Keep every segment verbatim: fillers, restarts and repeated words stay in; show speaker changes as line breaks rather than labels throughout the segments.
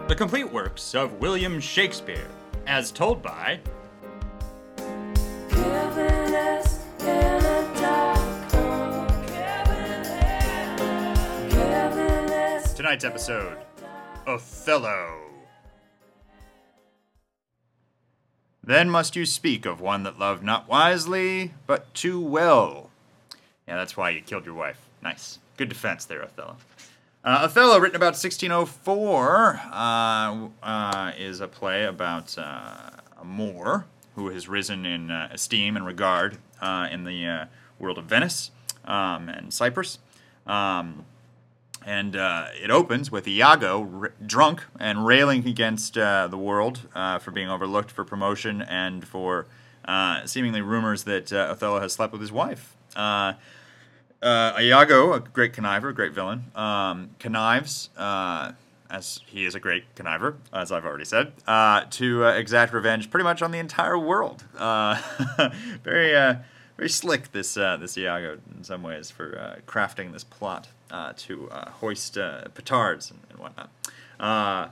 The complete works of William Shakespeare, as told by
Kevin S. Kevin S.
tonight's episode, Othello. Then must you speak of one that loved not wisely, but too well. Yeah, that's why you killed your wife. Nice. Good defense there, Othello. Uh, Othello, written about sixteen oh four, uh, uh, is a play about uh, a Moor who has risen in uh, esteem and regard uh, in the uh, world of Venice um, and Cyprus. Um, and uh, it opens with Iago r- drunk and railing against uh, the world uh, for being overlooked for promotion and for uh, seemingly rumors that uh, Othello has slept with his wife. Uh, Uh, Iago, a great conniver, a great villain, um, connives, uh, as he is a great conniver, as I've already said, uh, to uh, exact revenge pretty much on the entire world. Uh, very, uh, very slick, this uh, this Iago, in some ways, for uh, crafting this plot uh, to uh, hoist uh, petards and, and whatnot. Uh,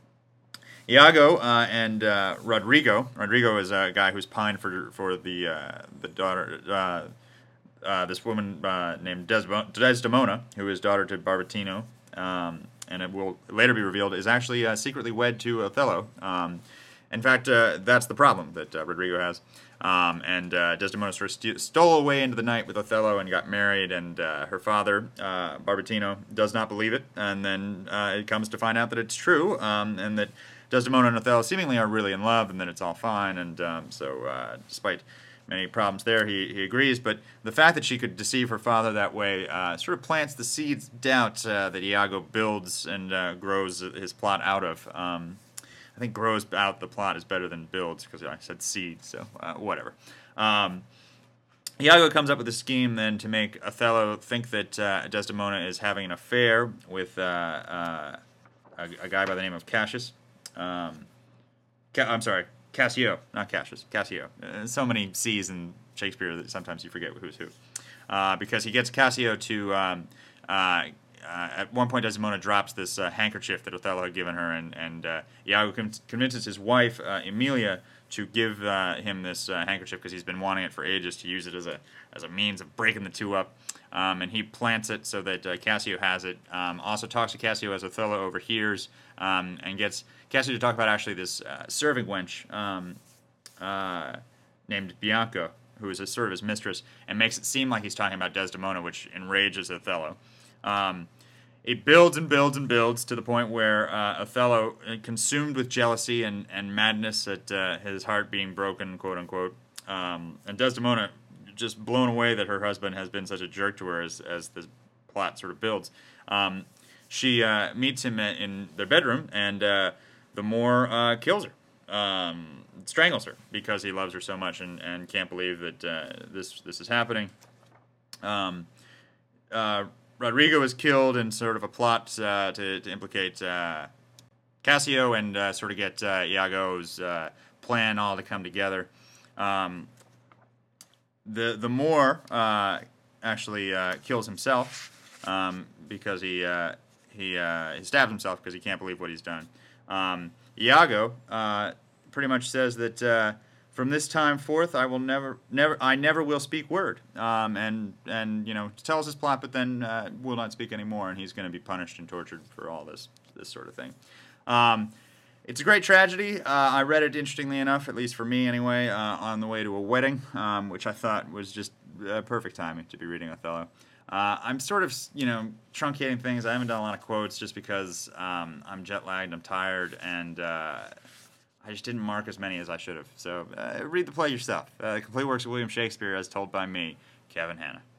Iago uh, and uh, Rodrigo. Rodrigo is a guy who's pined for for the uh, the daughter. Uh, Uh, this woman uh, named Desmo- Desdemona, who is daughter to Barbatino, um, and it will later be revealed is actually uh, secretly wed to Othello. Um, in fact, uh, that's the problem that uh, Rodrigo has. Um, and uh, Desdemona sort of st- stole away into the night with Othello and got married, and uh, her father, uh, Barbatino, does not believe it, and then uh, it comes to find out that it's true, um, and that Desdemona and Othello seemingly are really in love, and that it's all fine, and um, so uh, despite many problems there, he, he agrees, but the fact that she could deceive her father that way uh, sort of plants the seeds of doubt uh, that Iago builds and uh, grows his plot out of. Um, I think grows out the plot is better than builds, because I said seeds, so uh, whatever. Um, Iago comes up with a scheme then to make Othello think that uh, Desdemona is having an affair with uh, uh, a, a guy by the name of Cassius. Um, Ca- I'm sorry. Cassio, not Cassius, Cassio. Uh, so many C's in Shakespeare that sometimes you forget who's who. Uh, because he gets Cassio to, um, uh, uh, at one point Desdemona drops this uh, handkerchief that Othello had given her, and, and uh, Iago con- convinces his wife, uh, Emilia, to give uh, him this uh, handkerchief because he's been wanting it for ages, to use it as a as a means of breaking the two up. Um, and he plants it so that uh, Cassio has it. Um, also talks to Cassio as Othello overhears, um, and gets Cassio to talk about actually this uh, serving wench um, uh, named Bianca, who is a sort of his mistress, and makes it seem like he's talking about Desdemona, which enrages Othello. Um, it builds and builds and builds to the point where uh, Othello, consumed with jealousy and, and madness at uh, his heart being broken, quote unquote, um, and Desdemona just blown away that her husband has been such a jerk to her as, as the plot sort of builds. Um, she uh, meets him in their bedroom, and uh, the Moor uh, kills her, um, strangles her, because he loves her so much and, and can't believe that uh, this this is happening. Um, uh, Rodrigo is killed in sort of a plot uh, to, to implicate uh, Cassio and uh, sort of get uh, Iago's uh, plan all to come together. Um, the the Moor uh, actually uh, kills himself um, because he uh, he uh, he stabs himself because he can't believe what he's done. Um, Iago uh, pretty much says that uh, from this time forth, I will never, never, I never will speak word, um, and and you know tells his plot, but then uh, will not speak anymore, and he's going to be punished and tortured for all this this sort of thing. Um, it's a great tragedy. Uh, I read it, interestingly enough, at least for me anyway, uh, on the way to a wedding, um, which I thought was just uh, perfect timing to be reading Othello. Uh, I'm sort of, you know, truncating things. I haven't done a lot of quotes just because um, I'm jet lagged, I'm tired, and uh, I just didn't mark as many as I should have. So uh, read the play yourself. Uh, the complete works of William Shakespeare as told by me, Kevin Hanna.